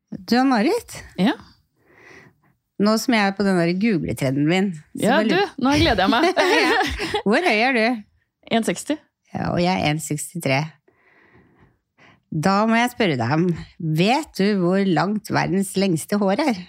Du, Marit? Ja. Nå som jeg på den der Google-trenden min. Ja, du, nå gleder jeg meg. Ja. Hvor høy er du? 1,60. Ja, og jeg er 1,63. Da må jeg spørre deg om, vet du hvor langt verdens lengste hår er?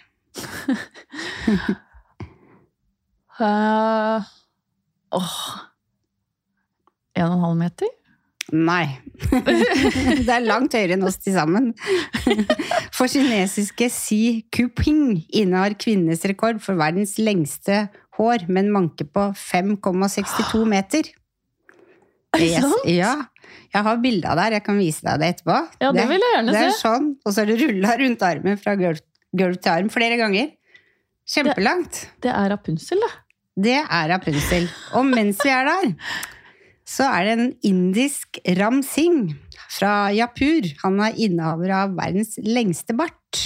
1,5 meter? Nei. Det er langt høyere enn oss til sammen. For kinesiske Xi Jinping innehar kvinnenes rekord for verdens lengste hår, med en manke på 5,62 meter. Er det sant? Ja, jeg har bildet der, jeg kan vise deg det etterpå. Ja, det vil jeg gjerne se. Det er sånn, og så er det rullet rundt armen fra gulv til arm flere ganger. Kjempelangt. Det er Rapunzel, da. Det er Rapunzel. Og mens vi er der, så er det en indisk Ram Singh fra Jaipur. Han er innehaver av verdens lengste bart.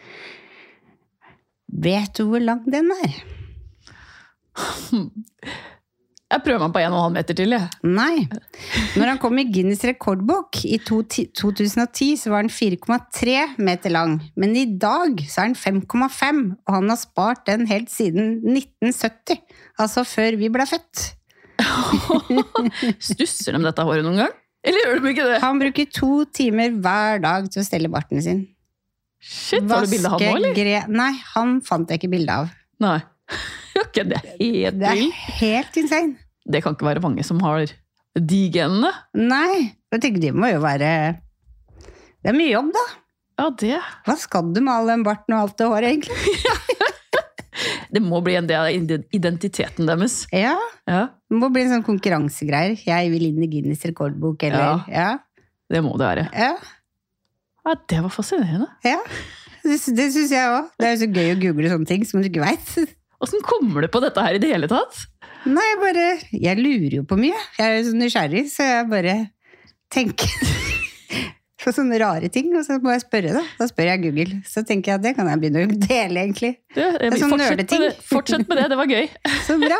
Vet du hvor lang den er? Jeg prøver meg på 1,5 meter til, jeg. Nei. Når han kom i Guinness rekordbok i 2010, så var den 4,3 meter lang. Men i dag så er den 5,5, og han har spart den helt siden 1970. Altså før vi ble født. Stusser de dette håret noen gang? Eller gjør de ikke det? Han bruker 2 timer hver dag til å stelle barten sin. Shit, har du bildet av han nå, eller? Nei, han fant jeg ikke bildet av. Nei. Ok, det er helt Det er vilt. helt insane. Det kan ikke være mange som har de genene. Nei, jeg tenker det må jo være... Det er mye jobb, da. Ja, det. Hva skal du med all den barten og alt det håret, egentlig? Det må bli en del av identiteten deres. Ja, Ja, det må bli en sånn konkurransegreier. Jeg vil inn i Guinness rekordbok, eller... Ja. det må det være. Ja. Ja, det var fascinerende. Ja. Det synes jeg også. Det er jo så gøy å google sånne ting som du ikke vet. Hvordan kommer du på dette her i det hele tatt? Nei, jeg lurer jo på mye. Jeg er jo så nysgjerrig, så jeg bare tenker på sånne rare ting, og så må jeg spørre da. Da spør jeg Google. Så tenker jeg at det kan jeg begynne å dele, egentlig. Det er sånn nerdeting. Fortsett med det var gøy. Så bra!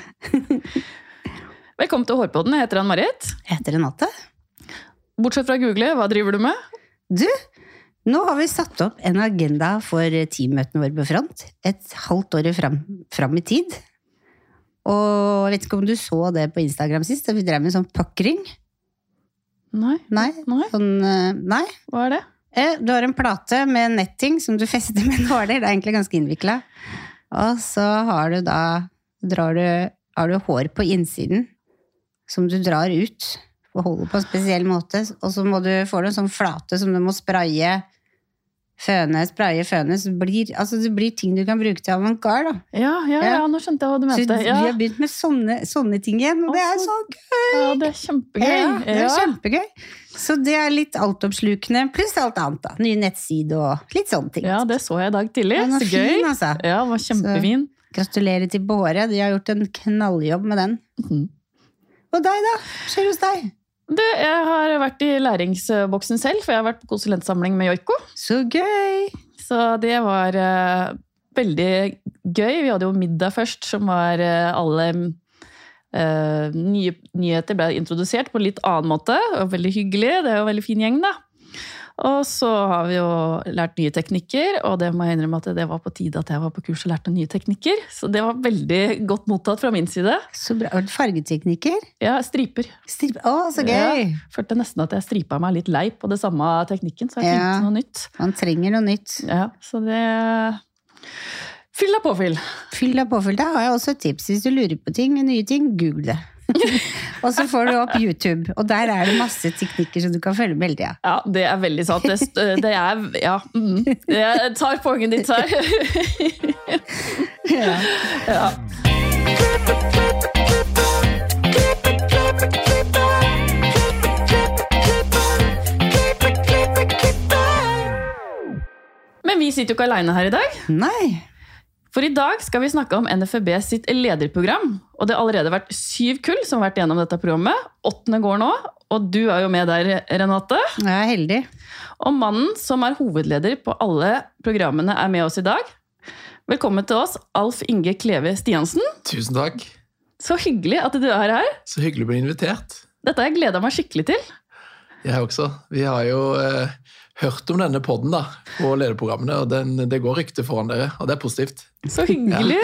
Velkommen til Hårpodden, jeg heter Ann-Marit. Jeg heter Renate. Bortsett fra Google, hva driver du med? Du, nå har vi satt opp en agenda for teammøtene våre på front. Et halvt år fram i tid. Og jeg vet ikke om du så det på Instagram sist, da vi drev med sånn puckering. Nei. Nei? Nei. Hva er det? Du har en plate med netting som du fester med nåler. Det er egentlig ganske innviklet. Og så har du da, har du hår på innsiden som du drar ut og holder på en spesiell måte. Og så får du en sånn flate som du må spraye, føne, så det blir ting du kan bruke til avantgarde, da. Ja, nå skjønte jeg hva du mente. Så vi har begynt med sånne ting igjen, og det er så gøy! Ja, det er kjempegøy. Ja, det er kjempegøy. Så det er litt altoppslukende, pluss alt annet da. Nye nettside og litt sånne ting. Ja, det så jeg i dag tidlig. Den var så gøy. fin, altså. Ja, den var kjempefin. Så, gratulerer til Båre, de har gjort en knalljobb med den. Og deg da? Hva skjer hos deg? Jeg har vært i læringsboksen selv, for jeg har vært på konsulentsamling med Joiko. Så gøy! Så det var veldig gøy. Vi hadde jo middag først, som var alle nye nyheter ble introdusert på en litt annen måte. Det var veldig hyggelig, det er jo en veldig fin gjeng da. Og så har vi jo lært nye teknikker, og det må jeg innrømme at det var på tide at jeg var på kurs og lærte nye teknikker. Så det var veldig godt mottatt fra min side. Så bra. Var det fargeteknikker? Ja, striper. Å, så gøy! Ja, følte nesten at jeg stripet meg litt lei på det samme teknikken, så jeg tenkte noe nytt. Man trenger noe nytt. Ja, så det... Fyll deg påfyll. Fyll deg påfyll. Da har jeg også et tips. Hvis du lurer på ting, nye ting, google det. Og så får du opp YouTube, og der er det masse teknikker som du kan følge med hele tiden. Ja, det er veldig sant. Det er, ja, jeg tar poenget ditt her. Ja. Men vi sitter jo ikke alene her i dag. Nei. For i dag skal vi snakke om NFB sitt lederprogram, og det har allerede vært 7 kull som har vært gjennom dette programmet. 8. går nå, og du er jo med der, Renate. Jeg er heldig. Og mannen som er hovedleder på alle programmene er med oss i dag. Velkommen til oss, Alf Inge Kleve Stiansen. Tusen takk. Så hyggelig at du er her. Så hyggelig å bli invitert. Dette har jeg gledet meg skikkelig til. Jeg også. Vi har jo hørt om denne podden da, på lederprogrammene, og det går rykte foran dere, og det er positivt. Så hyggelig!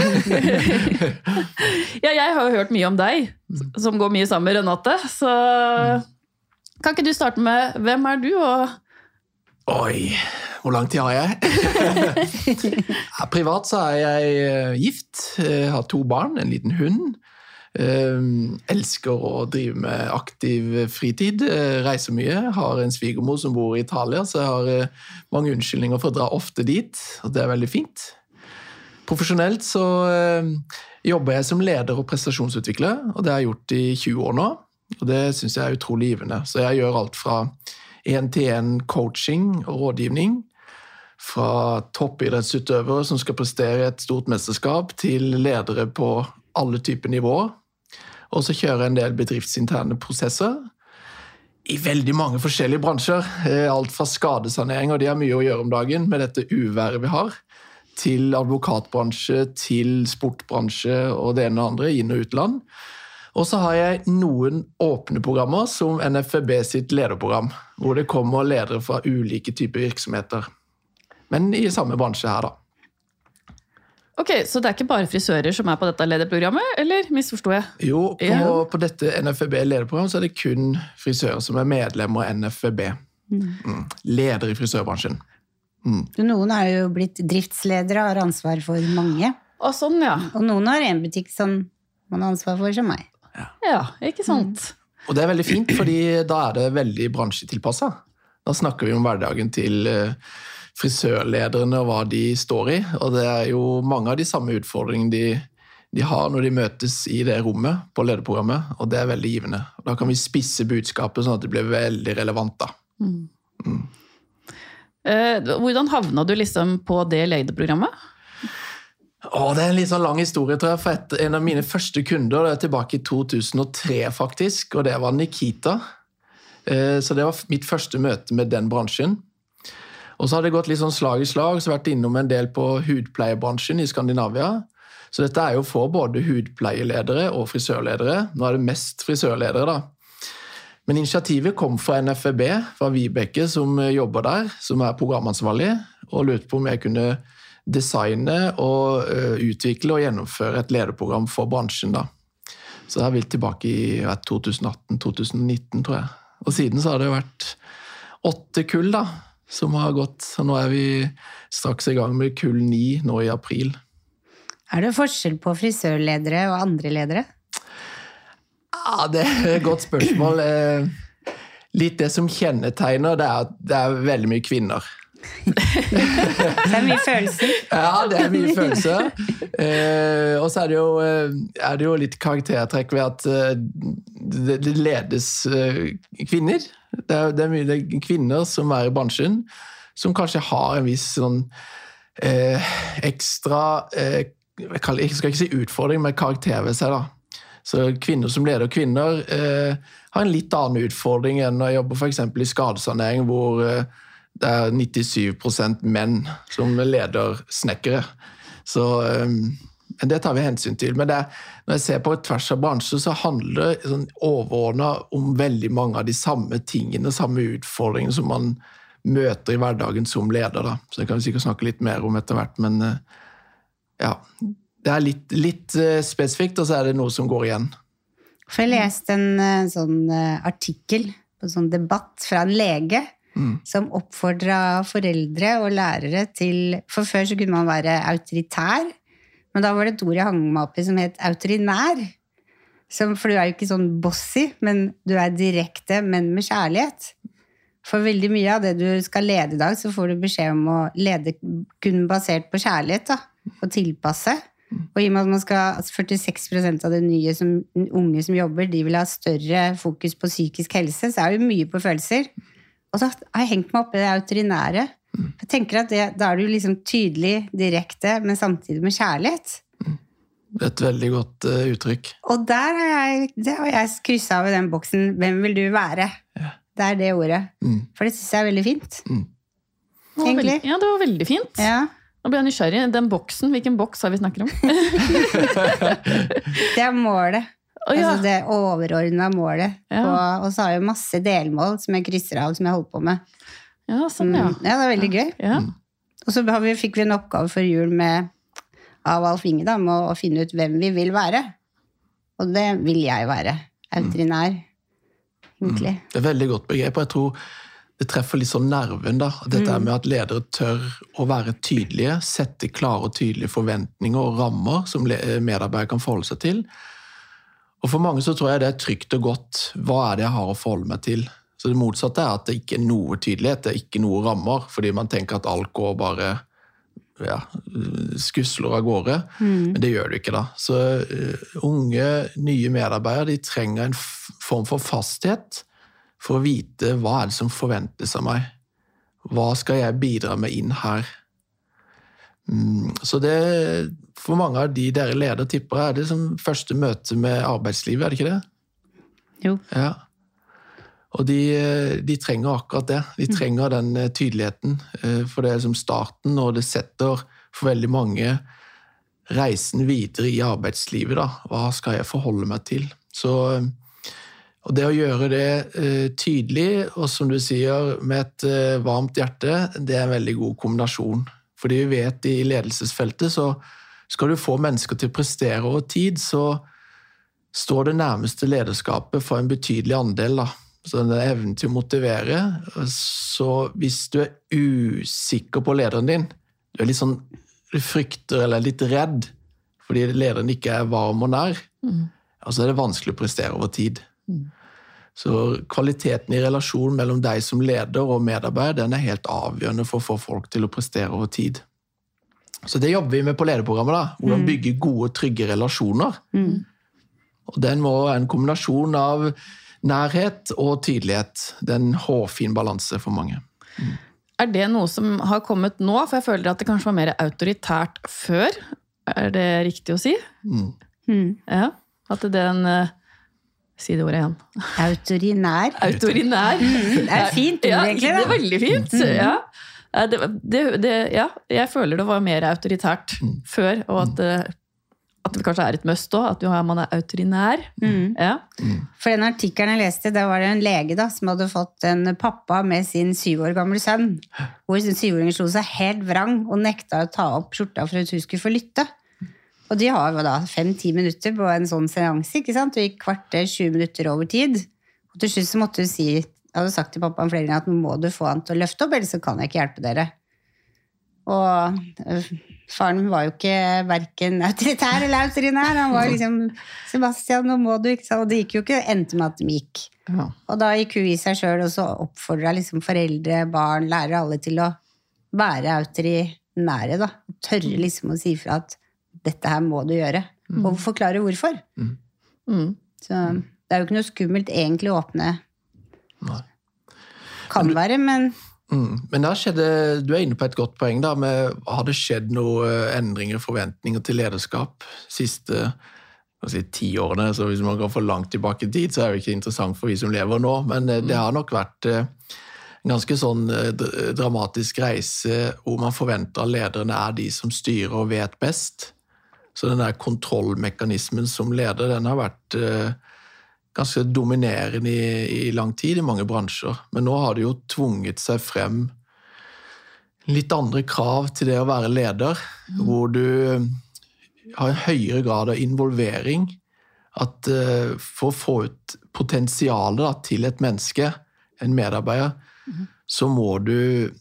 Ja, jeg har jo hørt mye om deg, som går mye sammen med Renate, så kan ikke du starte med, hvem er du? Oi, hvor lang tid har jeg? Privat så er jeg gift, har 2 barn, en liten hund, elsker å drive med aktiv fritid, reiser mye, har en svigermor som bor i Italia, så jeg har mange unnskyldninger for å dra ofte dit, og det er veldig fint. Profesjonelt så jobber jeg som leder og prestasjonsutvikler, og det har jeg gjort i 20 år nå, og det synes jeg er utrolig givende. Så jeg gjør alt fra 1-til-1 coaching og rådgivning, fra toppidrettsutøvere som skal prestere et stort mesterskap, til ledere på alle typer nivåer, og så kjører jeg en del bedriftsinterne prosesser i veldig mange forskjellige bransjer. Alt fra skadesanering, og de har mye å gjøre om dagen med dette uværet vi har, til advokatbransje, til sportbransje og det ene og andre, inn- og utland. Og så har jeg noen åpne programmer som NFB sitt lederprogram, hvor det kommer ledere fra ulike typer virksomheter. Men i samme bransje her da. Ok, så det er ikke bare frisører som er på dette lederprogrammet, eller misforstår jeg? Jo, på dette NFB lederprogram så er det kun frisører som er medlemmer av NFB. Leder i frisørbransjen. Noen er jo blitt driftsledere og har ansvar for mange. Å, sånn, ja. Og noen har en butikk som man har ansvar for som meg. Ja, ikke sant? Og det er veldig fint, fordi da er det veldig bransjetilpasset. Da snakker vi om hverdagen til frisørlederne og hva de står i, og det er jo mange av de samme utfordringene de har når de møtes i det rommet på lederprogrammet, og det er veldig givende. Da kan vi spisse budskapet sånn at det blir veldig relevant da. Hvordan havna du liksom på det lederprogrammet? Det er en litt sånn lang historie, tror jeg, for en av mine første kunder, det er tilbake i 2003 faktisk, og det var Nikita. Så det var mitt første møte med den bransjen. Og så har det gått litt sånn slag i slag, så har jeg vært innom en del på hudpleiebransjen i Skandinavia. Så dette er jo for både hudpleieledere og frisørledere. Nå er det mest frisørledere da. Men initiativet kom fra NFB, fra Vibeke som jobber der, som er programansvarlig, og lurte på om jeg kunne designe og utvikle og gjennomføre et lederprogram for bransjen da. Så det har vi tilbake i 2018-2019, tror jeg. Og siden så har det vært 8 kull da, som har gått, og nå er vi straks i gang med kull 9 nå i april. Er det forskjell på frisørledere og andre ledere? Ja, det er et godt spørsmål. Litt det som kjennetegner, det er at det er veldig mye kvinner. Det er mye følelser. Ja, det er mye følelser. Og så er det jo litt karaktertrekk ved at det ledes kvinner. Det er mye kvinner som er i bransjen, som kanskje har en viss sånn ekstra, jeg skal ikke si utfordring, men karakter ved seg da. Så kvinner som leder kvinner har en litt annen utfordring enn å jobbe for eksempel i skadesanering, hvor det er 97% menn som leder snekkere. Så det tar vi hensyn til. Men når jeg ser på tvers av bransjer, så handler det sånn overordnet om veldig mange av de samme tingene, samme utfordringene som man møter i hverdagen som leder. Da. Så det kan vi sikkert snakke litt mer om etter hvert, men ja, det er litt spesifikt, og så er det noe som går igjen. For jeg leste en sånn artikkel på en sånn debatt fra en lege, som oppfordret foreldre og lærere til, for før så kunne man være autoritær, men da var det et ord jeg hang meg opp i som het autorinær, for du er jo ikke sånn bossy, men du er direkte, men med kjærlighet. For veldig mye av det du skal lede i dag, så får du beskjed om å lede kun basert på kjærlighet da, og tilpasse. Og i og med at man skal, 46% av det nye unge som jobber, de vil ha større fokus på psykisk helse, så er det mye på følelser. Og så har jeg hengt meg opp i det autorinære. Jeg tenker at da er du liksom tydelig, direkte, men samtidig med kjærlighet. Det er et veldig godt uttrykk. Og der har jeg krysset av i den boksen, hvem vil du være? Ja. Det er det ordet. For det synes jeg er veldig fint. Egentlig. Ja, det var veldig fint. Ja. Nå ble jeg nysgjerrig. Den boksen, hvilken boks har vi snakker om? Det er målet. Altså det overordnede målet. Ja. Og så har jeg masse delmål som jeg krysser av, som jeg holder på med. Ja, sånn, ja. Ja, det er veldig gøy. Ja. Og så fikk vi en oppgave for jul av Alf Inge da, med å finne ut hvem vi vil være. Og det vil jeg være. Autorinær, egentlig. Det er veldig godt begrep, og jeg tror det treffer litt sånn nerven da. Dette med at ledere tør å være tydelige, sette klare og tydelige forventninger og rammer som medarbeidere kan forholde seg til. Og for mange så tror jeg det er trygt og godt. Hva er det jeg har å forholde meg til? Så det motsatte er at det ikke er noe tydelighet, det er ikke noe rammer, fordi man tenker at alt går bare skusler av gårde, men det gjør det ikke da. Så unge, nye medarbeidere, de trenger en form for fasthet for å vite hva er det som forventes av meg. Hva skal jeg bidra med inn her? Så det, for mange av de dere leder tipper, er det som første møte med arbeidslivet, er det ikke det? Jo. Ja. Og de trenger akkurat det. De trenger den tydeligheten, for det er som starten, og det setter for veldig mange reisen videre i arbeidslivet. Da. Hva skal jeg forholde meg til? Og det å gjøre det tydelig, og som du sier, med et varmt hjerte, det er en veldig god kombinasjon. Fordi vi vet i ledelsesfeltet, så skal du få mennesker til å prestere over tid, så står det nærmeste lederskapet for en betydelig andel da. Så den evnen til å motivere, så hvis du er usikker på lederen din, du er litt sånn, du frykter eller er litt redd, fordi lederen ikke er varm og nær, så er det vanskelig å prestere over tid. Så kvaliteten i relasjonen mellom deg som leder og medarbeider, den er helt avgjørende for å få folk til å prestere over tid. Så det jobber vi med på lederprogrammet da, hvordan bygge gode, trygge relasjoner. Og den må være en kombinasjon av nærhet og tydelighet. Det er en hårfin balanse for mange. Er det noe som har kommet nå? For jeg føler at det kanskje var mer autoritært før. Er det riktig å si? Ja, at det er en... Si det ordet igjen. Autorinær. Autorinær. Det er fint, egentlig. Ja, det er veldig fint. Ja. Jeg føler det var mer autoritært før, og at det kanskje er et must også, at man er autorinær. Ja. For den artikkelen jeg leste, da var det en lege da, som hadde fått en pappa med sin 7 år gamle sønn, hvor sin 7-åring slo seg helt vrang og nekta å ta opp skjorta for at hun skulle få lytte. Og de har jo da 5-10 minutter på en sånn seanse, ikke sant? Og gikk kvarter 20 minutter over tid. Og til slutt så måtte hun si, jeg hadde sagt til pappaen flere ganger at nå må du få han til å løfte opp, ellers så kan jeg ikke hjelpe dere. Og faren var jo ikke hverken autoritær eller autorinær, han var liksom, Sebastian, nå må du, ikke sant? Og det gikk jo ikke, endte med at de gikk. Ja. Og da gikk hun i seg selv, og så oppfordret liksom foreldre, barn, lærere, alle til å være autorinære da. Tørre liksom å si fra at dette her må du gjøre, og forklare hvorfor. Så det er jo ikke noe skummelt egentlig å åpne. Nei. Kan være, men... Men da skjedde, du er inne på et godt poeng da, har det skjedd noen endringer, forventninger til lederskap siste 10 årene, så hvis man går for langt tilbake i tid, så er det ikke interessant for vi som lever nå, men det har nok vært en ganske sånn dramatisk reise hvor man forventer at lederne er de som styrer og vet best. Så den der kontrollmekanismen som leder, den har vært ganske dominerende i lang tid i mange bransjer. Men nå har det jo tvunget seg frem litt andre krav til det å være leder, hvor du har en høyere grad av involvering, at for å få ut potensialet til et menneske, en medarbeider, så må du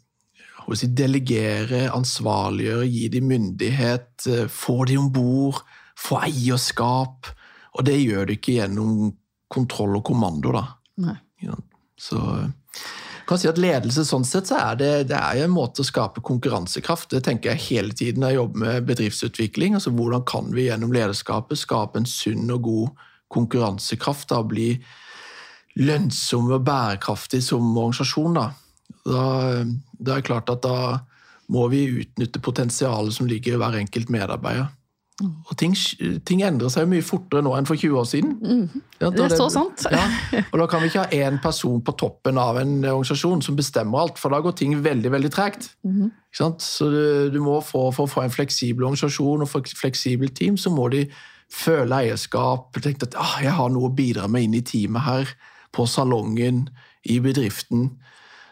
delegere, ansvarliggjøre, gi de myndighet, få de ombord, få eierskap, og det gjør du ikke gjennom kontroll og kommando da. Nei. Så jeg kan si at ledelse sånn sett, så er det er en måte å skape konkurransekraft. Det tenker jeg hele tiden når jeg jobber med bedriftsutvikling, altså hvordan kan vi gjennom lederskapet skape en sunn og god konkurransekraft, da, bli lønnsom og bærekraftig som organisasjon da. Da er det klart at da må vi utnytte potensialet som ligger i hver enkelt medarbeider. Og ting endrer seg mye fortere nå enn for 20 år siden. Det er så sant. Ja, og da kan vi ikke ha en person på toppen av en organisasjon som bestemmer alt, for da går ting veldig, veldig tregt. Ikke sant? Så du må for å få en fleksibel organisasjon og for et fleksibelt team, så må de føle eierskap, tenke at jeg har noe å bidra med inn i teamet her, på salongen, i bedriften.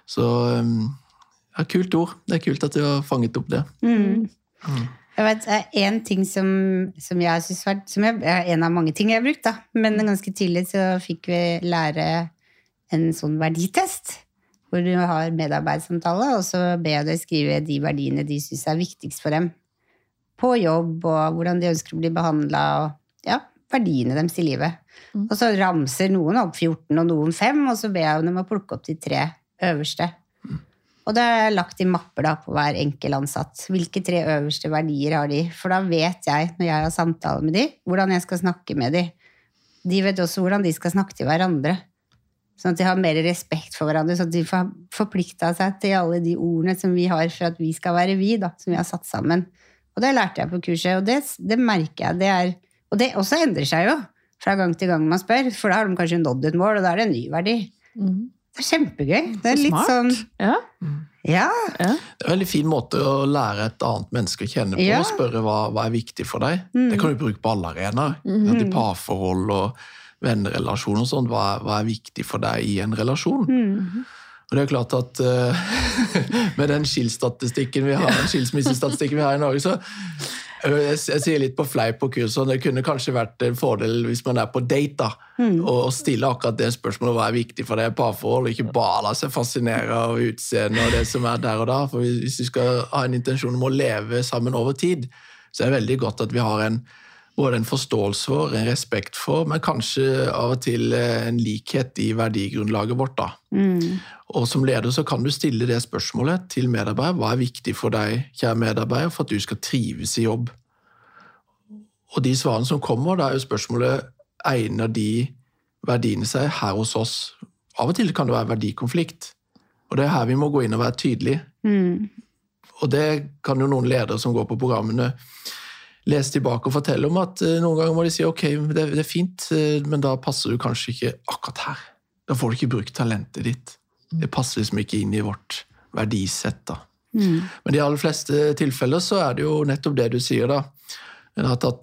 Så ja, kult ord. Det kult at du har fanget opp det. Jeg vet, det en ting som jeg synes var, som en av mange ting jeg har brukt da, men ganske tidlig så fikk vi lære en sånn verditest, hvor du har medarbeidssamtale, og så ber jeg deg skrive de verdiene de synes viktigst for dem, på jobb, og hvordan de ønsker å bli behandlet, og ja, verdiene deres i livet. Og så ramser noen opp 14 og noen 5, og så ber jeg dem å plukke opp de 3 øverste. Og det er lagt i mapper da, på hver enkel ansatt. Hvilke 3 øverste verdier har de? For da vet jeg, når jeg har samtale med de, hvordan jeg skal snakke med de. De vet også hvordan de skal snakke til hverandre. Sånn at de har mer respekt for hverandre, sånn at de får forpliktet seg til alle de ordene som vi har for at vi skal være vi, da, som vi har satt sammen. Og det lærte jeg på kurset, og det merker jeg. Og det også endrer seg jo fra gang til gang man spør, for da har de kanskje nådd et mål, og da er det en ny verdi. Det er kjempegøy. Det er litt sånn... Ja. Det er en veldig fin måte å lære et annet menneske å kjenne på, og spørre hva viktig for deg. Det kan du bruke på alle arenaer. I parforhold og vennerelasjoner og sånt. Hva viktig for deg i en relasjon? Og det er klart at med den skilsmissestatistikken vi har i Norge, så jeg sier litt på fleip på kurset, det kunne kanskje vært en fordel hvis man på date da, og stille akkurat det spørsmålet hva viktig for deg i parforhold, og ikke bare la seg fascinere av utseende og det som der og da, for hvis du skal ha en intensjon om å leve sammen over tid, så er det veldig godt at vi har både en forståelse for, en respekt for, men kanskje av og til en likhet i verdigrunnlaget vårt da. Og som leder så kan du stille det spørsmålet til medarbeider. Hva viktig for deg, kjære medarbeider, for at du skal trives i jobb? Og de svarene som kommer, da jo spørsmålet, egner de verdiene seg her hos oss? Av og til kan det være verdikonflikt. Og det her vi må gå inn og være tydelige. Og det kan jo noen ledere som går på programmene lese tilbake og fortelle om at noen ganger må de si, ok, det er fint, men da passer du kanskje ikke akkurat her. Da får du ikke brukt talentet ditt. Det passer liksom ikke inn i vårt verdisett da. Men i de aller fleste tilfeller så er det jo nettopp det du sier da. At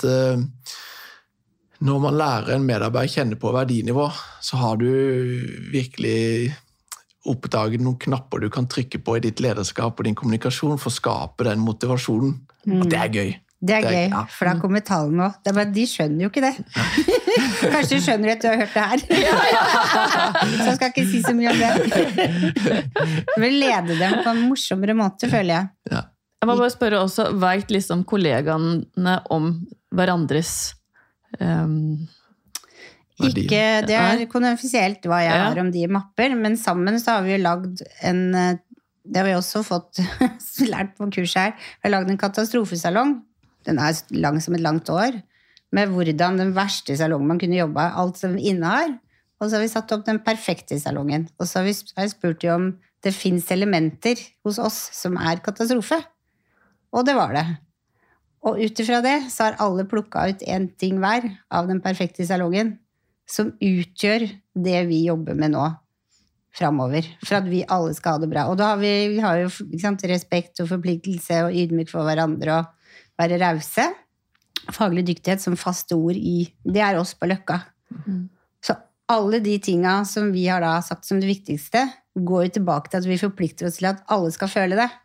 når man lærer en medarbeider kjenne på verdinivå, så har du virkelig oppdaget noen knapper du kan trykke på i ditt lederskap og din kommunikasjon for å skape den motivasjonen. Og det er gøy. Det er gøy, for da kommer tallene også. Det er bare, de skjønner jo ikke det. Kanskje du skjønner at du har hørt det her. Så jeg skal ikke si så mye om det. Jeg vil lede dem på en morsommere måte, føler jeg. Jeg må bare spørre også, vet liksom kollegaene om hverandres Ikke, det er konfidensielt hva jeg har om de mapper, men sammen så har vi jo lagd det har vi også fått lært på kurset her. Vi har lagd en katastrofesalong. Den er lang som et langt år, med hvordan den verste salongen man kunne jobbe, alt som innehar. Og så har vi satt opp den perfekte salongen. Og så har jeg spurt om det finnes elementer hos oss som er katastrofe. Og det var det. Og utifra det så har alle plukket ut en ting hver av den perfekte salongen, som utgjør det vi jobber med nå fremover, for at vi alle skal ha det bra. Og da har vi har jo respekt og forpliktelse og ydmyk for hverandre og være rause. Faglig dyktighet som faste ord det er oss på Løkka. Så alle de tingene som vi har da sagt som det viktigste, går jo tilbake til at vi forplikter oss til at alle skal føle det.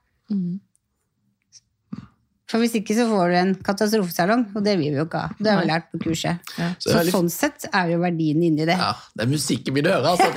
For hvis ikke så får du en katastrofesalong, og det vil vi jo ikke ha. Det har vi lært på kurset. Så sånn sett er jo verdien inni det. Ja, det er musikken vi hører, altså.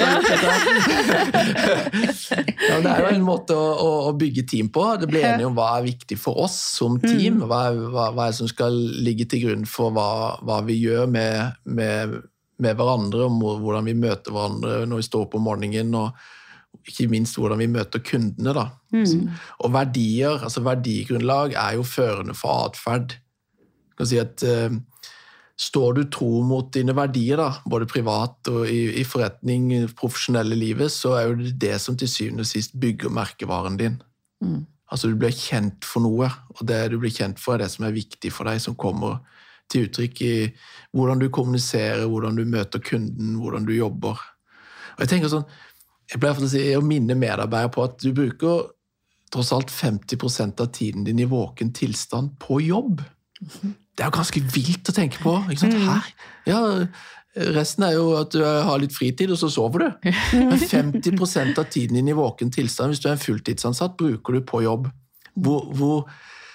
Det er jo en måte å bygge team på. Det blir enige om hva er viktig for oss som team, hva er som skal ligge til grunn for hva vi gjør med hverandre, og hvordan vi møter hverandre når vi står på morgenen, og ikke minst hvordan vi møter kundene da. Og verdier, altså verdigrunnlag er jo førende for atferd. Jeg kan si at står du tro mot dine verdier da, både privat og i forretning, i profesjonelle livet, så er jo det som til syvende og sist bygger merkevaren din. Altså du blir kjent for noe, og det du blir kjent for er det som er viktig for deg, som kommer til uttrykk i hvordan du kommuniserer, hvordan du møter kunden, hvordan du jobber. Og jeg tenker sånn, jeg pleier for å si å minne medarbeidere på at du bruker tross alt 50% av tiden din i våken tilstand på jobb. det jo ganske vilt å tenke på, ikke sant? Her, ja, resten jo at du har litt fritid, og så sover du. Men 50% av tiden din i våken tilstand, hvis du en fulltidsansatt, bruker du på jobb. Hvor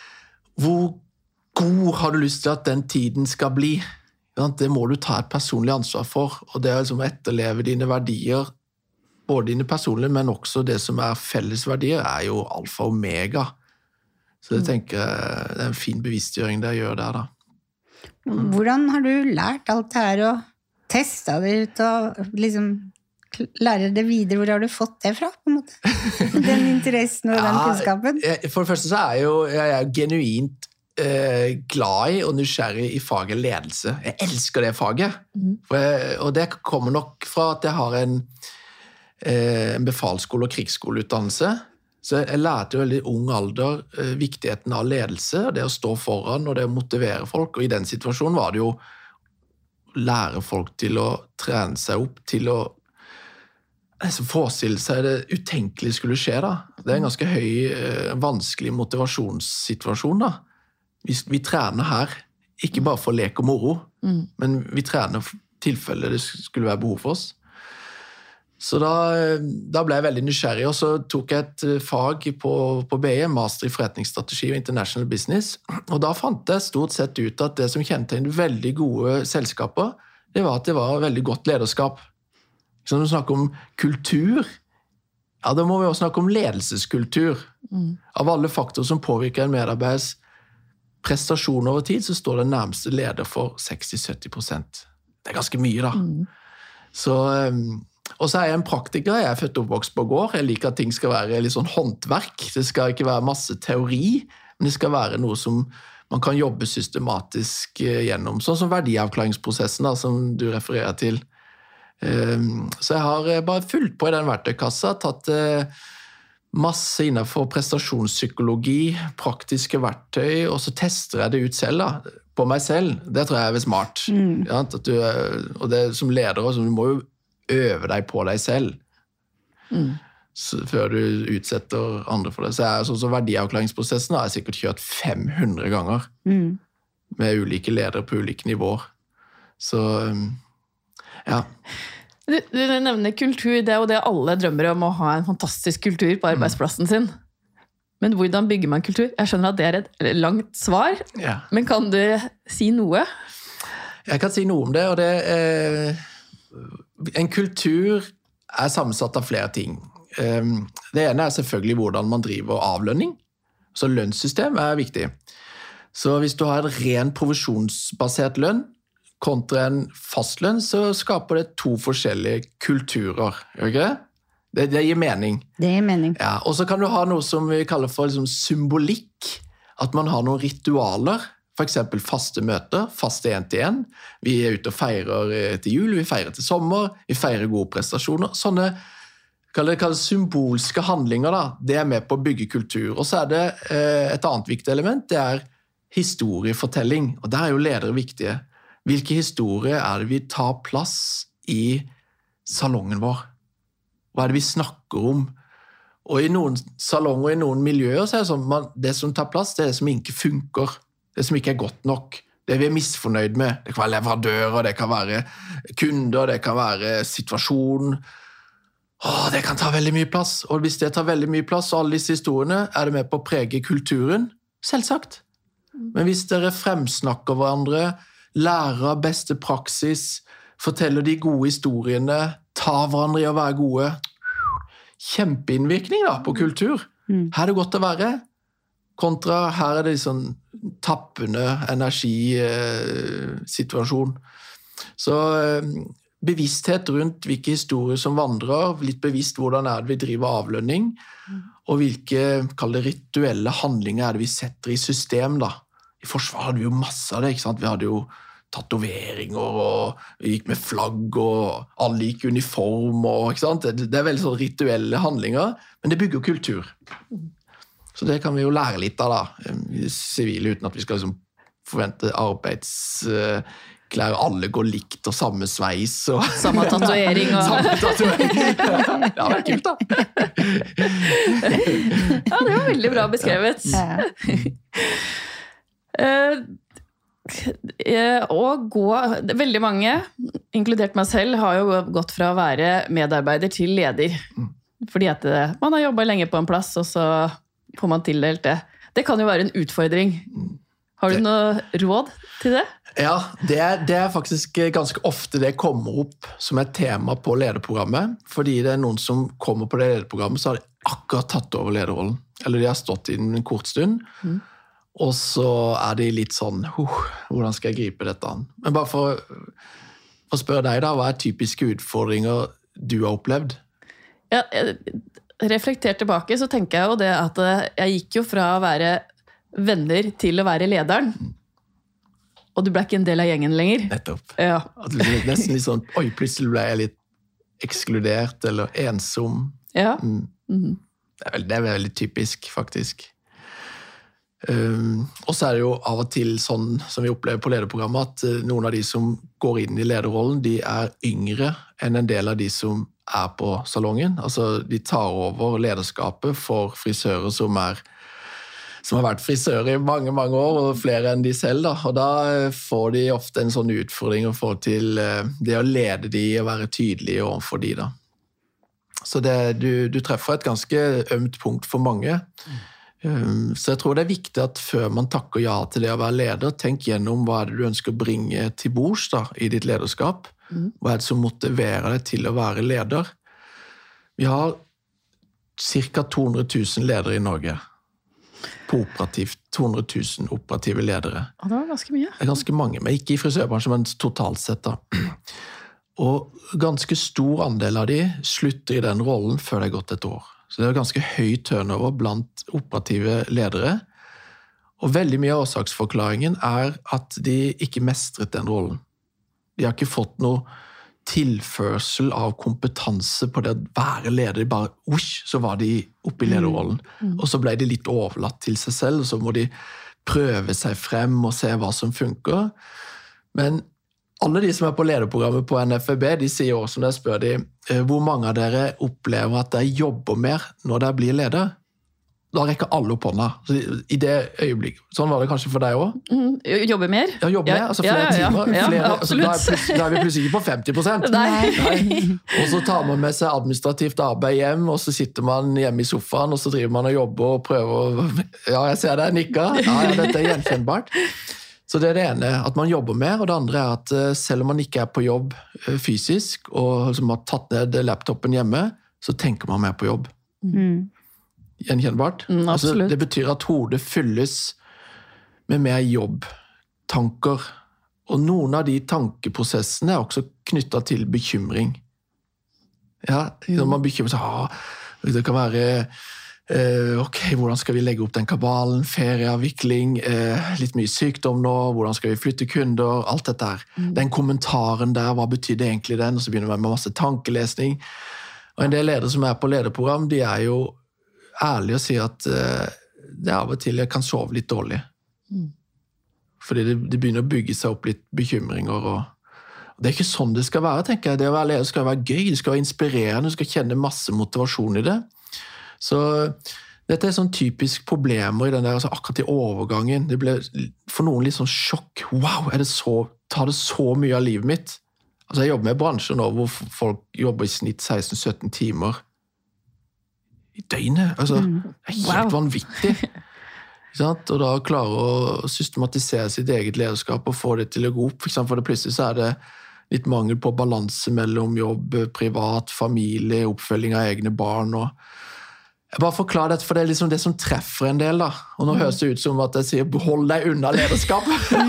god har du lyst til at den tiden skal bli? Det må du ta et personlig ansvar for, og det liksom etterleve dine verdier, både dine personlige, men også det som felles verdier, jo alfa og omega. Så jeg tenker det en fin bevisstgjøring det jeg gjør der da. Hvordan har du lært alt det her og testet det ut og liksom lærer det videre? Hvor har du fått det fra, på en måte? Den interessen og den kunnskapen? For det første så jeg genuint glad i og nysgjerrig i faget ledelse. Jeg elsker det faget. Og det kommer nok fra at jeg har en befalsskole- og krigsskoleutdannelse. Så jeg lærte jo veldig ung alder viktigheten av ledelse, det å stå foran og det å motivere folk. Og i den situasjonen var det jo lære folk til å trene seg opp, til å forestille seg det utenkelige skulle skje da. Det en ganske høy, vanskelig motivasjonssituasjon da. Vi trener her, ikke bare for lek og moro, men vi trener for tilfelle det skulle være behov for oss. Så da ble jeg veldig nysgjerrig, og så tok jeg et fag på BI, Master i forretningsstrategi og International Business, og da fant jeg stort sett ut at det som kjennetegnet veldig gode selskaper, det var at det var veldig godt lederskap. Så når vi snakker om kultur, ja, da må vi også snakke om ledelseskultur. Av alle faktorer som påvirker en medarbeiders prestasjon over tid, så står den nærmeste leder for 60-70%. Det ganske mye da. Så, og så jeg en praktiker, jeg født og oppvokst på gård, jeg liker at ting skal være litt sånn håndverk, det skal ikke være masse teori, men det skal være noe som man kan jobbe systematisk gjennom, sånn som verdiavklaringsprosessen da, som du refererer til. Så jeg har bare fulgt på i den verktøykassa, tatt masse innenfor prestasjonspsykologi, praktiske verktøy, og så tester jeg det ut selv da, på meg selv. Det tror jeg smart. Ja, at du, og det som leder, så du må jo øve deg på deg selv før du utsetter andre for det. Så sånn som verdiavklaringsprosessen har jeg sikkert kjørt 500 ganger med ulike ledere på ulike nivåer. Så ja. Du nevner kultur, det jo det alle drømmer om, å ha en fantastisk kultur på arbeidsplassen sin. Men hvordan bygger man kultur? Jeg skjønner at det et langt svar, men kan du si noe? Jeg kan si noe om det, og det en kultur sammensatt av flere ting. Det ene selvfølgelig hvordan man driver avlønning, så lønnssystem viktig. Så hvis du har en ren provisjonsbasert lønn, kontra en fastlønn, så skaper det to forskjellige kulturer, gjør ikke det? Det gir mening. Det gir mening. Ja, og så kan du ha noe som vi kaller for liksom symbolikk, at man har noen ritualer, for eksempel faste møter, faste 1-til-1. Vi ute og feirer til jul, vi feirer til sommer, vi feirer gode prestasjoner. Sånne kalles symbolske handlinger, da. Det med på å bygge kultur. Og så det et annet viktig element, det historiefortelling, og der jo ledere viktige. Hvilke historier det vi tar plass i salongen vår? Hva det vi snakker om? Og i noen salonger, i noen miljøer, så det sånn at det som tar plass, det det som ikke funker. Det som ikke godt nok. Det vi misfornøyd med. Det kan være leverandører, det kan være kunder, det kan være situasjon. Det kan ta veldig mye plass. Og hvis det tar veldig mye plass, og alle disse historiene, det med på å prege kulturen? Selvsagt. Men hvis dere fremsnakker hverandre, lærer av beste praksis, forteller de gode historiene, tar hverandre i å være gode. Kjempeinnvirkning da, på kultur. Her det godt å være, kontra her det sånn tappende energisituasjon. Så bevissthet rundt hvilke historier som vandrer, litt bevisst hvordan det vi driver avlønning, og hvilke rituelle handlinger det vi setter i system da. I forsvar hadde vi jo masse av det, ikke sant? Vi hadde jo tatoveringer, og vi gikk med flagg, og alle gikk i uniform, og, ikke sant? Det veldig sånn rituelle handlinger, men det bygger kultur. Så det kan vi jo lære litt av da, i sivile, uten at vi skal liksom forvente arbeidsklær, alle går likt, og samme sveis, og samme tatovering. Samme tatovering. Ja, det kult da. Ja, det var veldig bra beskrevet. Veldig mange, inkludert meg selv, har jo gått fra å være medarbeider til leder. Fordi at man har jobbet lenge på en plass, og så får man tildelt det. Det kan jo være en utfordring. Har du noe råd til det? Ja, det er faktisk ganske ofte det kommer opp som et tema på lederprogrammet. Fordi det er noen som kommer på det lederprogrammet, så har de akkurat tatt over lederrollen. Eller de har stått i en kort stund. Og så er de litt sånn, hvordan skal jeg gripe dette an? Men bare for å spørre deg da, hva er typiske utfordringer du har opplevd? Ja, reflektert tilbake, så tenker jeg jo det at jeg gikk jo fra å være venner til å være lederen. Og du ble ikke en del av gjengen lenger. Nettopp. Ja. At du ble nesten litt sånn, plutselig ble jeg litt ekskludert eller ensom. Ja. Det er veldig typisk, faktisk. Og så er det jo av og til sånn som vi opplever på lederprogrammet, at noen av de som går inn i lederrollen, de er yngre enn en del av de som er på salongen. Altså, de tar over lederskapet for frisører som har vært frisører i mange, mange år, og flere enn de selv. Da. Og da får de ofte en sånn utfordring i forhold til det å lede de og være tydelig overfor de. Da. Så du treffer et ganske ømt punkt for mange. Så jeg tror det er viktig at før man takker ja til det å være leder, tenk gjennom hva er det du ønsker å bringe til bords da, i ditt lederskap. Hva er det som motiverer deg til å være leder? Vi har ca. 200 000 ledere i Norge. På operativt, 200 000 operative ledere. Og det var ganske mye. Det er ganske mange, men ikke i frisørbransjen, men totalt sett da. Og ganske stor andel av de slutter i den rollen før det har gått et år. Så det er ganske høy turnover blant operative ledere. Og veldig mye av årsaksforklaringen er at de ikke mestret den rollen. De har ikke fått noe tilførsel av kompetanse på det å være leder. Så var de oppe i lederrollen. Og så ble de litt overlatt til seg selv, og så må de prøve seg frem og se hva som funker. Men alle de som er på lederprogrammet på NFEB, de sier også når jeg spør de, hvor mange av dere opplever at dere jobber mer når dere blir leder? Da rekker alle opp hånda. Så i det øyeblikket. Sånn var det kanskje for deg også? Jobber mer? Ja, jobber mer. Altså flere timer. Absolutt. Altså, da er vi plutselig ikke på 50%. Nei. Og så tar man med seg administrativt arbeid hjem, og så sitter man hjemme i sofaen, og så driver man og jobber og prøver. Ja, jeg ser deg nikka. Ja, dette er gjenkjennbart. Så det er det ene, at man jobber mer, og det andre er at selv om man ikke er på jobb fysisk, og liksom har tatt ned laptopen hjemme, så tenker man mer på jobb. Gjenkjennbart. Altså, det betyr at hodet fylles med mer jobbtanker, og noen av de tankeprosessene er også knyttet til bekymring. Ja, når man bekymrer seg, det kan være hvordan skal vi legge opp den kabalen, ferieavvikling, litt mye sykdom nå, hvordan skal vi flytte kunder, alt dette her. Den kommentaren der, hva betyr det egentlig den? Og så begynner man med masse tankelesning. Og en del ledere som er på lederprogram, de er jo ærlige og sier at det av og til jeg kan sove litt dårlig. Fordi det begynner å bygge seg opp litt bekymringer, og det er ikke sånn det skal være, tenker jeg. Det å være leder skal være gøy, det skal være inspirerende, du skal kjenne masse motivasjon i det. Så dette er sånn typisk problemer i den der, altså akkurat i overgangen. Det ble for noen litt sånn sjokk. Wow, tar det så mye av livet mitt? Altså jeg jobber med bransjer nå hvor folk jobber i snitt 16-17 timer i døgnet. Altså, det er helt vanvittig. Og da klare å systematisere sitt eget lederskap og få det til å gå opp. For eksempel plutselig så er det litt mangel på balanse mellom jobb, privat, familie, oppfølging av egne barn og jeg bare forklarer dette, for det er liksom det som treffer en del da. Og nå høres det ut som at jeg sier, hold deg unna lederskap.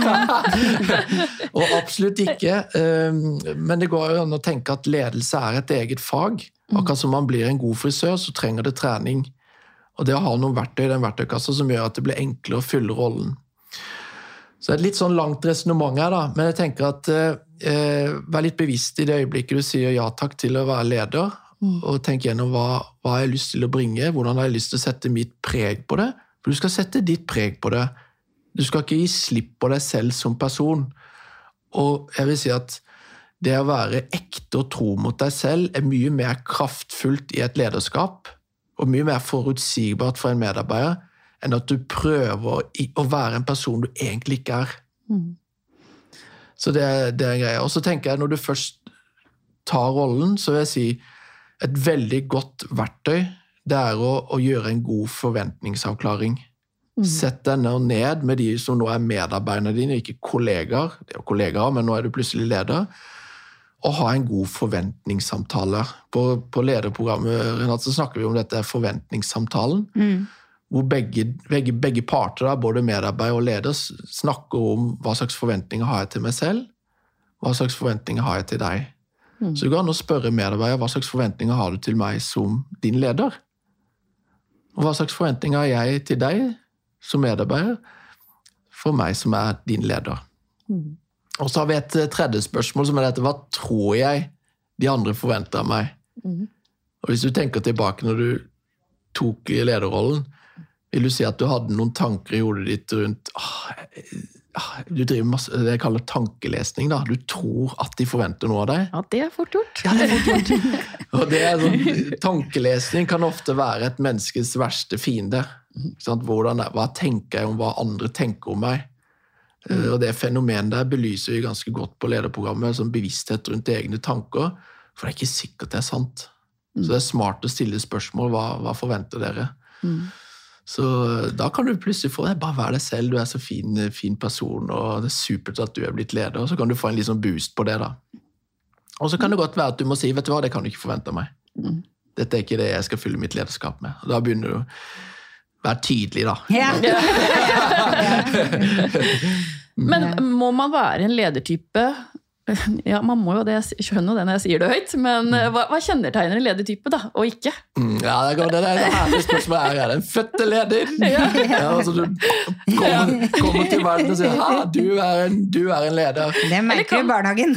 Og absolutt ikke. Men det går jo an å tenke at ledelse er et eget fag. Akkurat som man blir en god frisør, så trenger det trening. Og det å ha noen verktøy i den verktøykassa som gjør at det blir enklere å fylle rollen. Så det er et litt sånn langt resonemang her da. Men jeg tenker at vær litt bevisst i det øyeblikket du sier ja takk til å være leder, og tenk gjennom hva har jeg lyst til å bringe, hvordan har jeg lyst til å sette mitt preg på det. For du skal sette ditt preg på det. Du skal ikke gi slipp på deg selv som person. Og jeg vil si at det å være ekte og tro mot deg selv er mye mer kraftfullt i et lederskap, og mye mer forutsigbart for en medarbeider, enn at du prøver å være en person du egentlig ikke er. Så det er greia. Og så tenker jeg, når du først tar rollen, så vil jeg si et veldig godt verktøy, det er å gjøre en god forventningsavklaring. Sett deg ned med de som nå er medarbeiderne dine, ikke kollegaer, det er jo kollegaer, men nå er du plutselig leder, og ha en god forventningssamtale. På lederprogrammet, Renate, så snakker vi om dette forventningssamtalen, hvor begge parter, da, både medarbeider og leder, snakker om hva slags forventninger har jeg til meg selv, hva slags forventninger har jeg til deg. Så du kan nå spørre medarbeider, hva slags forventninger har du til meg som din leder? Og hva slags forventninger har jeg til deg som medarbeider for meg som er din leder? Og så har vi et tredje spørsmål som er dette, hva tror jeg de andre forventer av meg? Og hvis du tenker tilbake når du tok lederrollen, vil du si at du hadde noen tanker i hodet ditt rundt du driver masse, det jeg kaller tankelesning da. Du tror at de forventer noe av deg. Ja, det er fort gjort. Ja, det er fort gjort. Og det er sånn, tankelesning kan ofte være et menneskes verste fiende. Hva tenker jeg om hva andre tenker om meg? Og det fenomenet der belyser vi ganske godt på lederprogrammet, som bevissthet rundt egne tanker, for det er ikke sikkert det er sant. Så det er smart å stille spørsmål, hva forventer dere? Så da kan du plutselig få det, bare vær deg selv, du er så fin person, og det er supert at du er blitt leder, og så kan du få en litt sånn boost på det da. Og så kan det godt være at du må si, vet du hva, det kan du ikke forvente av meg. Dette er ikke det jeg skal fylle mitt lederskap med. Og da begynner du å være tydelig da. Ja. Men må man være en ledertype? Ja, man må jo det, jeg skjønner det når jeg sier det høyt, men hva kjennetegner en ledertype da, og ikke? Ja, det er det herlige spørsmålet. Er en fødte leder? Ja, altså du kommer til verden og sier, du er en leder. Det merker du i barnehagen.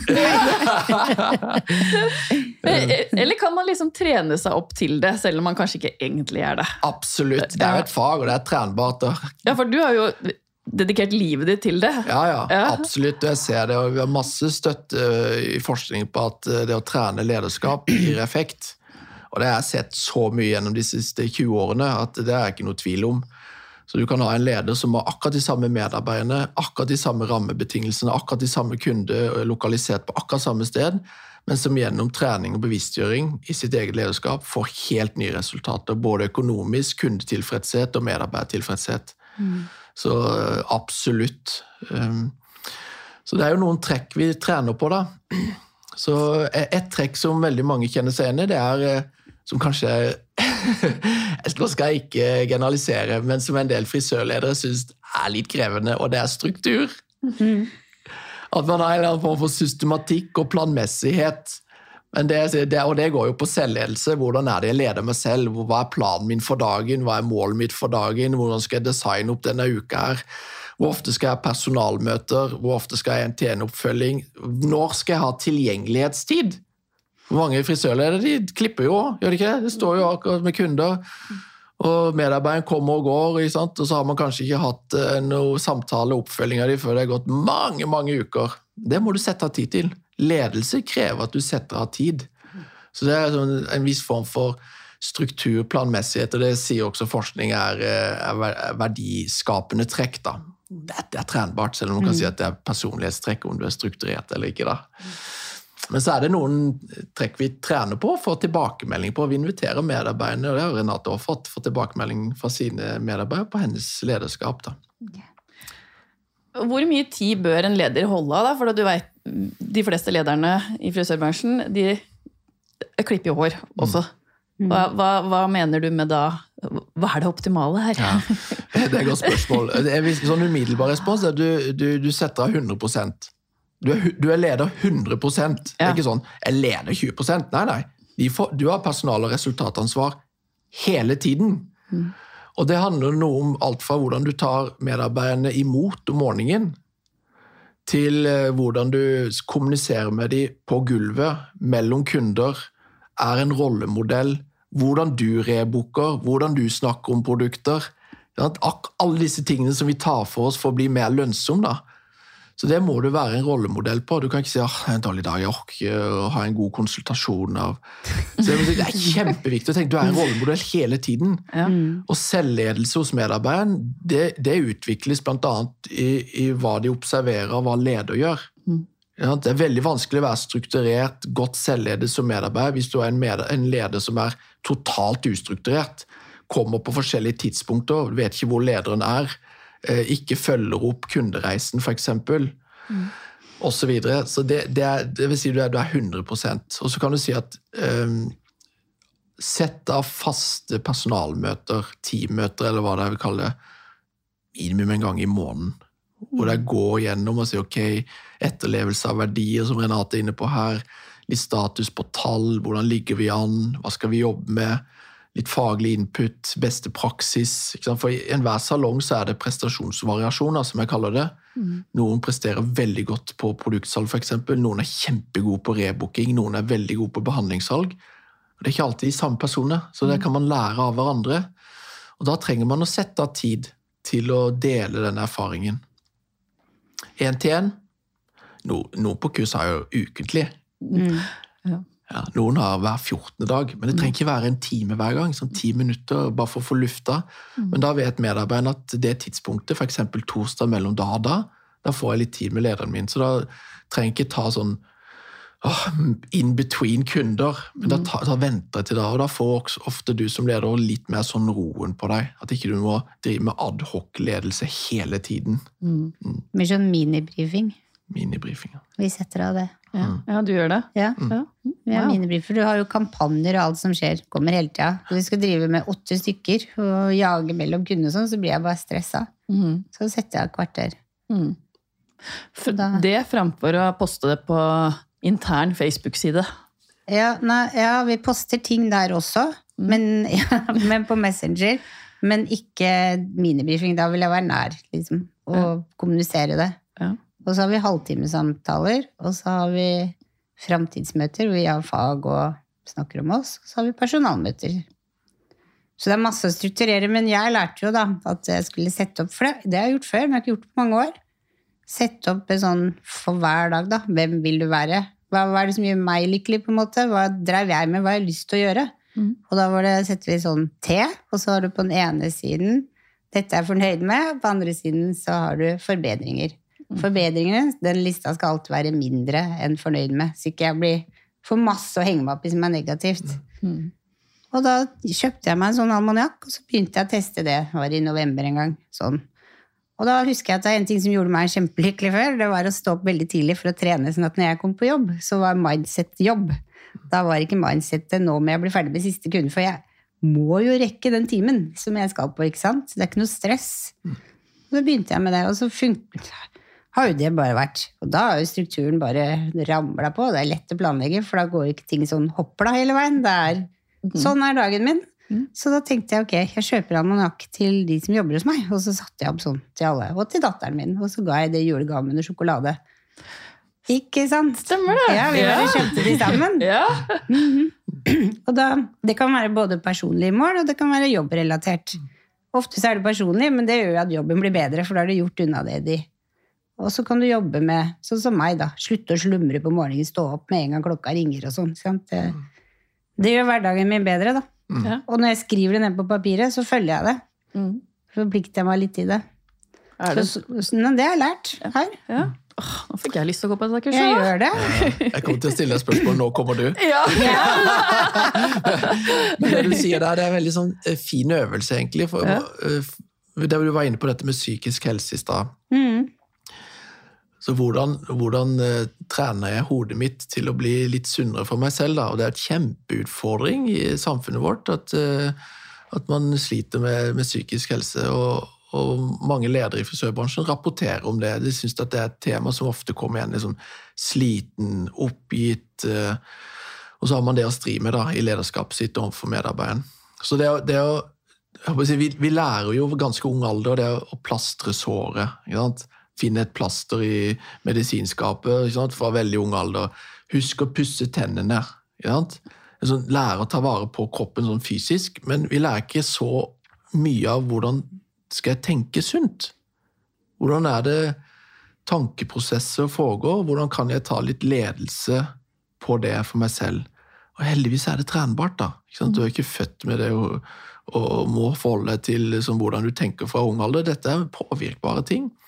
Eller kan man liksom trene seg opp til det, selv om man kanskje ikke egentlig er det? Absolutt, det er et fag, og det er trenbart. Ja, for du har jo dedikert livet ditt til det. Ja, absolutt. Jeg ser det, og vi har masse støtte i forskning på at det å trene lederskap gir effekt. Og det har jeg sett så mye gjennom de siste 20 årene, at det er ikke noe tvil om. Så du kan ha en leder som har akkurat de samme medarbeiderne, akkurat de samme rammebetingelsene, akkurat de samme kunder lokalisert på akkurat samme sted, men som gjennom trening og bevisstgjøring i sitt eget lederskap får helt nye resultater, både økonomisk, kundetilfredshet og medarbeidertilfredshet. Så absolutt. Så det er jo noen trekk vi trener på da. Så et trekk som veldig mange kjenner seg igjen i, det er, som kanskje nå skal jeg ikke generalisere, men som en del frisørledere synes er litt krevende, og det er struktur. At man har en eller annen form for systematikk og planmessighet. Men og det går jo på selvledelse. Hvordan er det jeg leder meg selv? Hva er planen min for dagen? Hva er målet mitt for dagen? Hvordan skal jeg designe opp denne uka her? Hvor ofte skal jeg ha personalmøter? Hvor ofte skal jeg ha en TN-oppfølging? Når skal jeg ha tilgjengelighetstid? Mange frisørledere, de klipper jo, gjør de ikke det? Det står jo akkurat med kunder, og medarbeideren kommer og går, ikke sant? Og så har man kanskje ikke hatt noe samtale og oppfølging av dem før det har gått mange uker. Det må du sette av tid til. Ledelse krever at du setter av tid. Så det er en viss form for struktur, planmessighet, og det sier også forskning er verdiskapende trekk da. Det er trenbart, selv om man kan si at det er personlighetstrekk om du er strukturert eller ikke da. Men så er det noen trekk vi trener på for tilbakemelding på. Vi inviterer medarbeiderne, og det har Renate også fått tilbakemelding fra sine medarbeidere på hennes lederskap da. Hvor mye tid bør en leder holde av da? For du vet, de fleste lederne i frisørbransjen, de klipper jo hår også. Hva mener du med da? Hva er det optimale her? Ja, det er et godt spørsmål. Sånn umiddelbar respons er at du setter av 100%. Du er leder 100%. Det er ikke sånn, jeg leder 20%. Nei. Du har personal- og resultatansvar hele tiden. Og det handler noe om alt fra hvordan du tar medarbeiderne imot om morgenen, til hvordan du kommuniserer med dem på gulvet, mellom kunder, er en rollemodell, hvordan du rebooker, hvordan du snakker om produkter. Alle disse tingene som vi tar for oss for å bli mer lønnsom da. Så det må du være en rollemodell på. Du kan ikke si, en dårlig dag, jeg orker å ha en god konsultasjon av. Så det er kjempeviktig å tenke, du er en rollemodell hele tiden. Ja. Og selvledelse hos medarbeideren, det utvikles blant annet i hva de observerer, hva leder gjør. Ja, det veldig vanskelig å være strukturert, godt selvledet som medarbeider hvis du en leder som totalt ustrukturert, kommer på forskjellige tidspunkter, vet ikke hvor lederen ikke følger opp kundereisen for eksempel, og så videre. Så det vil si du 100%. Og så kan du si at sett av faste personalmøter, teammøter, eller hva det jeg vil kalle det, minimum en gang i måneden. Hvor det går gjennom og sier, ok, etterlevelse av verdier, som Renate inne på her, litt status på tall, hvordan ligger vi an, hva skal vi jobbe med, litt faglig input, beste praksis. Ikke sant? For i enhver salong så det prestasjonsvariasjoner, som jeg kaller det. Noen presterer veldig godt på produktsalg, for eksempel. Noen kjempegode på rebooking, noen veldig gode på behandlingssalg. Det ikke alltid de samme personer, så det kan man lære av hverandre. Og da trenger man å sette av tid til å dele denne erfaringen. 1-1. Noen på kurs har jo ukentlig. Ja, noen har hver 14. dag, men det trenger ikke være en time hver gang, sånn 10 minutter, bare for å få lufta. Men da vet medarbeideren at det tidspunktet, for eksempel torsdag mellom da får jeg litt tid med lederen min, så da trenger jeg ikke ta sånn in between kunder, men da venter jeg til da, og da får også ofte du som leder litt mer sånn roen på deg, at ikke du må drive med ad hoc ledelse hele tiden. Med sånn minibriefing. Minibriefing, ja. Vi setter av det. Ja, du gjør det? Ja, vi har minibriefer. Du har jo kampanjer og alt som skjer, kommer hele tiden. Hvis vi skal drive med 8 stykker og jage mellom kunder og sånn, så blir jeg bare stresset. Så setter jeg et kvarter. Det fremfor å poste det på intern Facebook-side. Ja, vi poster ting der også, men på Messenger, men ikke minibriefing. Da vil jeg være nær, liksom, og kommunisere det. Og så har vi halvtimesamtaler, og så har vi fremtidsmøter, hvor vi har fag og snakker om oss, og så har vi personalmøter. Så det masse å strukturere, men jeg lærte jo da at jeg skulle sette opp, for det har jeg gjort før, men jeg har ikke gjort det på mange år. Sette opp en sånn for hver dag da, hvem vil du være? Hva det som gjør meg lykkelig på en måte? Hva drev jeg med? Hva har jeg lyst til å gjøre? Og da setter vi sånn T, og så har du på den ene siden, dette er jeg fornøyd med, på den andre siden så har du forbedringer. Forbedringene, den lista skal alltid være mindre enn fornøyd med, så ikke jeg blir for masse å henge meg opp i som negativt. Og da kjøpte jeg meg en sånn almaniakk, og så begynte jeg å teste det, det var i november en gang, sånn. Og da husker jeg at det en ting som gjorde meg kjempelykkelig før, det var å stå opp veldig tidlig for å trene, sånn at når jeg kom på jobb, så var mindset jobb. Da var ikke mindsetet, nå må jeg bli ferdig med siste kunde, for jeg må jo rekke den timen som jeg skal på, ikke sant? Det ikke noe stress. Og så begynte jeg med det, og så har jo det bare vært. Og da har jo strukturen bare ramlet på. Det lett å planlegge, for da går jo ikke ting sånn hoppla hele veien. Sånn dagen min. Så da tenkte jeg, ok, jeg kjøper almanakk til de som jobber hos meg, og så satte jeg opp sånn til alle, og til datteren min, og så ga jeg det julegaven med sjokolade. Ikke sant? Stemmer det? Ja, vi bare kjøpte de sammen. Og da, det kan være både personlige mål, og det kan være jobbrelatert. Ofte så det personlig, men det gjør jo at jobben blir bedre, for da har du gjort unna det Og så kan du jobbe med, sånn som meg da, slutte å slumre på morgenen, stå opp med en gang klokka ringer og sånn. Det gjør hverdagen min bedre da. Og når jeg skriver det ned på papiret, så følger jeg det. Forplikter jeg meg litt i det. Det har jeg lært her. Nå fikk jeg lyst til å gå på dette kurset. Jeg gjør det. Jeg kommer til å stille deg spørsmål, nå kommer du. Men det du sier der, det veldig sånn fin øvelse egentlig. For det du var inne på dette med psykisk helse i sted. Så hvordan trener jeg hodet mitt til å bli litt sunnere for meg selv da? Og det et kjempeutfordring i samfunnet vårt at man sliter med psykisk helse, og mange ledere i frisørbransjen rapporterer om det. De synes at det et tema som ofte kommer igjen liksom sliten, oppgitt, og så har man det å stri med da, i lederskapet sitt overfor medarbeideren. Så vi lærer jo ganske ung alder det å plastre såret, ikke sant? Finne et plaster i medisinskapet fra veldig ung alder. Husk å pusse tennene. Lære å ta vare på kroppen sånn fysisk, men vi lærer ikke så mye av hvordan skal jeg tenke sunt. Hvordan det tankeprosesser foregår? Hvordan kan jeg ta litt ledelse på det for meg selv? Og heldigvis det trenbart da. Du ikke født med det og må forholde deg til hvordan du tenker fra ung alder. Dette påvirkbare ting.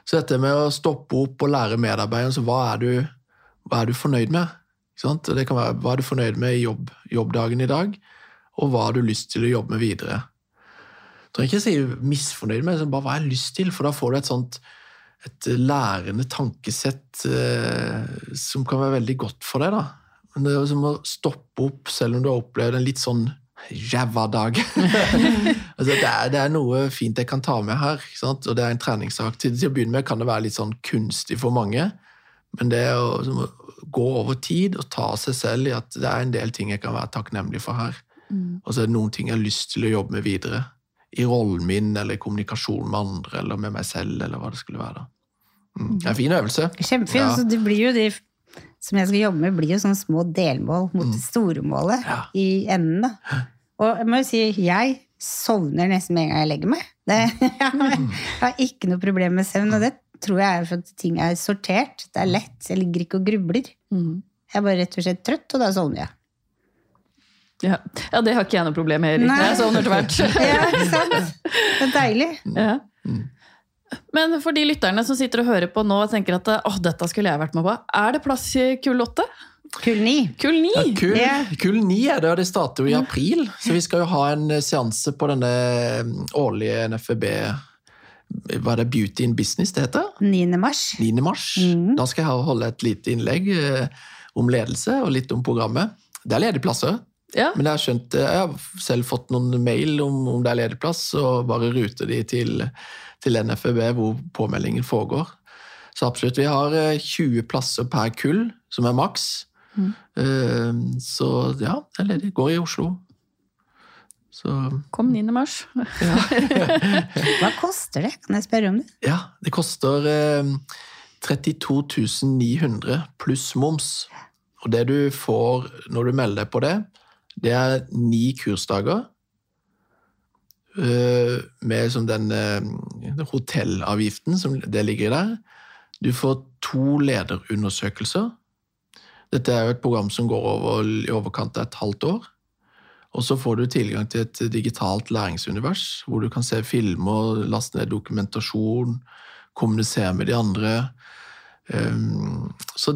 Så dette med å stoppe opp og lære medarbeideren, så hva er du fornøyd med? Ikke sant? Det kan være, hva er du fornøyd med i jobbdagen i dag, og hva har du lyst til å jobbe med videre? Jeg trenger ikke si misfornøyd med, bare hva jeg har lyst til, for da får du et lærende tankesett som kan være veldig godt for deg da. Men det er som å stoppe opp, selv om du har opplevd en litt sånn ræva dag. Altså, det er noe fint jeg kan ta med her, ikke sant? Og det er en treningssak. Til å begynne med kan det være litt sånn kunstig for mange, men det er å gå over tid og ta seg selv i at det er en del ting jeg kan være takknemlig for her. Og så er det noen ting jeg har lyst til å jobbe med videre, i rollen min, eller i kommunikasjon med andre, eller med meg selv, eller hva det skulle være da. Det er en fin øvelse. Kjempefint, så det blir jo de som jeg skal jobbe med, blir jo sånne små delmål mot det store målet i enden da. Og jeg må jo si, jeg sovner nesten med en gang jeg legger meg. Jeg har ikke noe problem med søvn, og det tror jeg er for at ting er sortert. Det er lett, jeg ligger ikke og grubler. Jeg er bare rett og slett trøtt, og da sovner jeg. Ja, det har ikke jeg noe problem med, Erik. Jeg sovner tvert. Ja, ikke sant? Det er deilig. Ja. Men for de lytterne som sitter og hører på nå og tenker at dette skulle jeg vært med på, er det plass i kull 8? Kull 9. Kull 9? Ja, kull 9 er det, og det starter jo i april, så vi skal jo ha en seanse på denne årlige NFB, hva er det, Beauty in Business det heter? 9. mars. 9. mars. Da skal jeg holde et lite innlegg om ledelse og litt om programmet. Det er ledige plasser. Ja. Men jeg har selv fått noen mail om det er ledig plass, og bare ruter de til NFB hvor påmeldingen foregår. Så absolutt, vi har 20 plasser per kull, som er maks. Så ja, det er ledig. Går i Oslo. Så. Kom 9. mars. Ja. Hva koster det? Kan jeg spørre om det? Ja, det koster 32 900 pluss moms. Og det du får når du melder deg på det er 9 kursdager med som den hotellavgiften som det ligger i der. Du får 2 lederundersøkelser. Dette er jo et program som går i overkant av et halvt år. Og så får du tilgang til et digitalt læringsunivers, hvor du kan se filmer, laste ned dokumentasjon, kommunisere med de andre. Så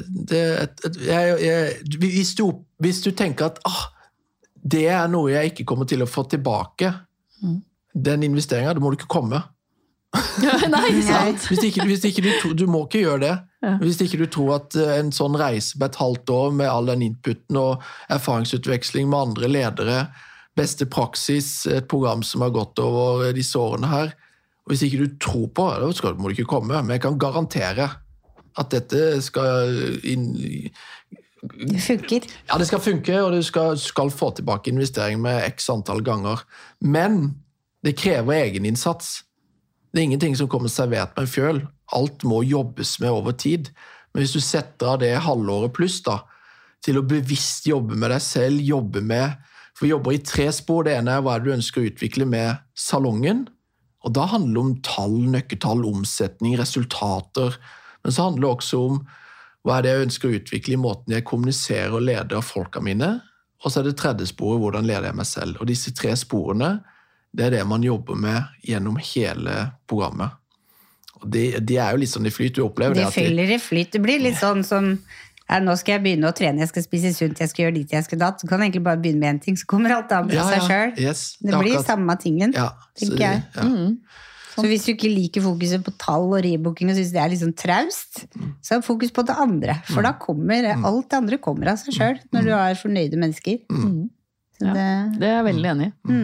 hvis du tenker at det er noe jeg ikke kommer til å få tilbake, den investeringen, da må du ikke komme. Nei, sant. Hvis ikke du må ikke gjøre det. Hvis ikke du tror at en sånn reise på et halvt år med all den inputen og erfaringsutveksling med andre ledere, beste praksis, et program som har gått over disse årene her, og hvis ikke du tror på det, da må du ikke komme. Men jeg kan garantere at dette skal det funker. Ja, det skal funke, og du skal få tilbake investering med x antall ganger. Men det krever egeninnsats. Det er ingenting som kommer servert med en fjøl. Alt må jobbes med over tid. Men hvis du setter av det halvåret pluss da, til å bevisst jobbe med deg selv, for vi jobber i 3 spor. Det ene er hva du ønsker å utvikle med salongen, og da handler det om tall, nøkketall, omsetning, resultater. Men så handler det også om hva er det jeg ønsker å utvikle i måten jeg kommuniserer og leder folka mine, og så er det 3. sporet, hvordan leder jeg meg selv. Og disse 3 sporene, det er det man jobber med gjennom hele programmet. Og de er jo litt sånn i flyt, du opplever det. De fyller i flyt, det blir litt sånn som, nå skal jeg begynne å trene, jeg skal spise sunt, jeg skal gjøre dit, jeg skal datt, så kan jeg egentlig bare begynne med en ting, så kommer alt annet av seg selv. Yes, det blir samme tingen, tenker jeg. Ja. Så hvis du ikke liker fokuset på tall og rebooking og synes det er litt sånn traust, så har fokus på det andre. For da kommer, alt det andre kommer av seg selv når du er fornøyde mennesker. Så det er jeg veldig enig i.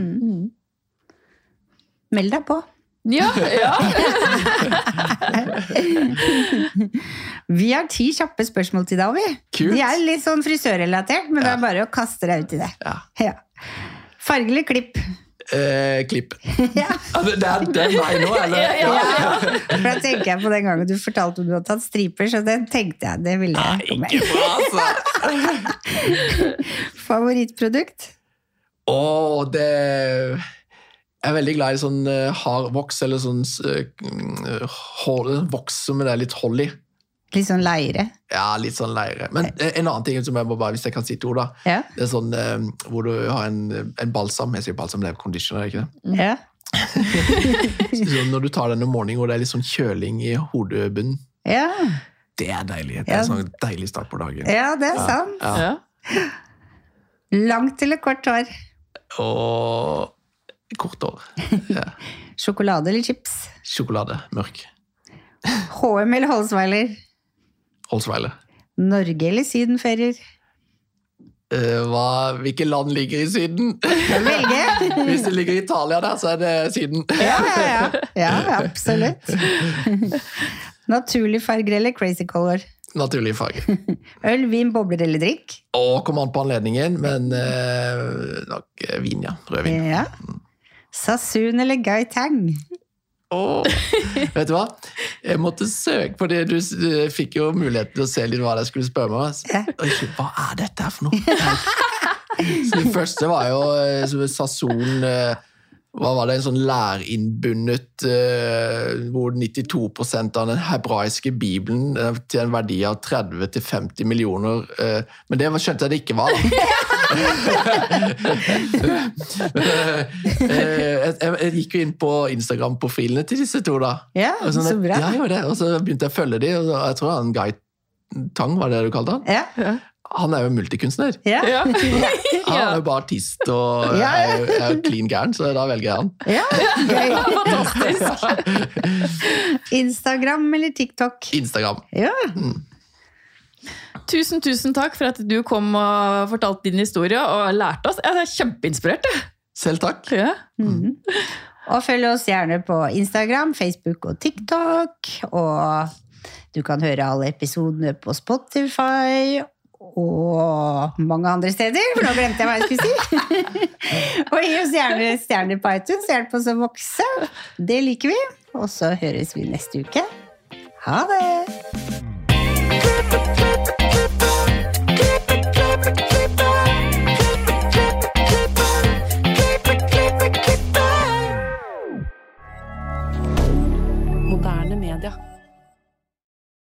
Meld deg på. Ja. Vi har 10 kjappe spørsmål til deg, vi. Kult. De er litt sånn frisørrelatert, men det er bare å kaste deg ut i det. Ja. Farge eller klipp? Klipp. Det er meg nå, eller? Ja. For da tenker jeg på den gangen du fortalte om du hadde tatt striper, så den tenkte jeg, det ville jeg komme med. Ikke bra, altså! Favorittprodukt? Jeg er veldig glad i sånn hard voks, eller sånn voks som det er litt hold i. Litt sånn leire? Ja, litt sånn leire. Men en annen ting som jeg må bare, hvis jeg kan si to da, det er sånn hvor du har en balsam, jeg sier balsam, det er conditioner, ikke det? Ja. Så når du tar den om morgenen, og det er litt sånn kjøling i hodebunnen, Ja. det er deilig. Det er sånn deilig start på dagen. Ja, det er sant. Ja. Langt eller kort hår? Og kort hår. Ja. Sjokolade eller chips? Sjokolade, mørk. HM eller Holsweiler? Holsweiler. Norge eller sydenferier? Hvilke land ligger i Syden? Velge! Hvis det ligger i Italia der, så er det Syden. Ja, absolutt. Naturlig farger eller crazy color? Naturlig farge. Øl, vin, bobler eller drikk? Kommer an på anledningen, men nok vin, ja. Rødvin. Ja. Sassoon eller Gaitang? Vet du hva? Jeg måtte søke på det. Du fikk jo mulighet til å se litt hva jeg skulle spørre meg om. Ja. Hva er dette her for noe? Så det første var jo Sassoon. Hva var det? En sånn lærinnbundet hvor 92% av den hebraiske bibelen til en verdi av 30-50 millioner. Men det skjønte jeg det ikke var. Jeg gikk jo inn på Instagram-profilene til disse to da. Ja, så bra. Ja, det. Og så begynte jeg å følge de, og jeg tror han Guy Tang, var det du kalte han? Ja. Han er jo multikunstner. Ja. Ja. Han er jo bare artist og er jo clean gæren, så da velger jeg han. Ja, gøy. Fantastisk. Instagram eller TikTok? Instagram. Ja. Tusen takk for at du kom og fortalte din historie og lærte oss. Jeg er kjempeinspirert. Selv takk. Ja. Og følg oss gjerne på Instagram, Facebook og TikTok. Og du kan høre alle episodene på Spotify og mange andre steder, for nå glemte jeg hva jeg skulle si. Og gi oss gjerne stjerner på iTunes, hjelp oss å vokse. Det liker vi. Og så høres vi neste uke. Ha det! Moderne media.